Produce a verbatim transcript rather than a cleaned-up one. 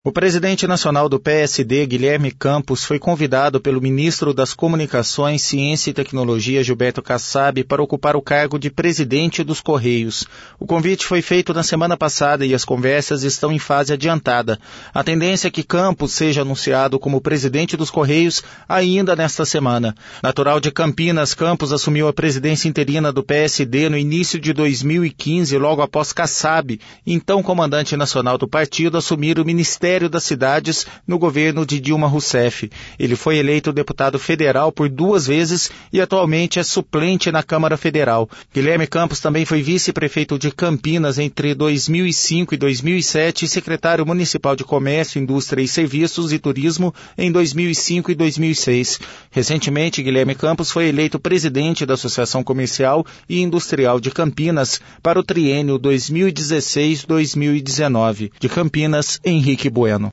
O presidente nacional do P S D, Guilherme Campos, foi convidado pelo ministro das Comunicações, Ciência e Tecnologia, Gilberto Kassab, para ocupar o cargo de presidente dos Correios. O convite foi feito na semana passada e as conversas estão em fase adiantada. A tendência é que Campos seja anunciado como presidente dos Correios ainda nesta semana. Natural de Campinas, Campos assumiu a presidência interina do P S D no início de dois mil e quinze, logo após Kassab, então comandante nacional do partido, assumir o Ministério das Cidades no governo de Dilma Rousseff. Ele foi eleito deputado federal por duas vezes e atualmente é suplente na Câmara Federal. Guilherme Campos também foi vice-prefeito de Campinas entre dois mil e cinco e dois mil e sete e secretário municipal de Comércio, Indústria e Serviços e Turismo em dois mil e cinco e dois mil e seis. Recentemente, Guilherme Campos foi eleito presidente da Associação Comercial e Industrial de Campinas para o triênio dois mil e dezesseis a dois mil e dezenove. De Campinas, Henrique Bueno.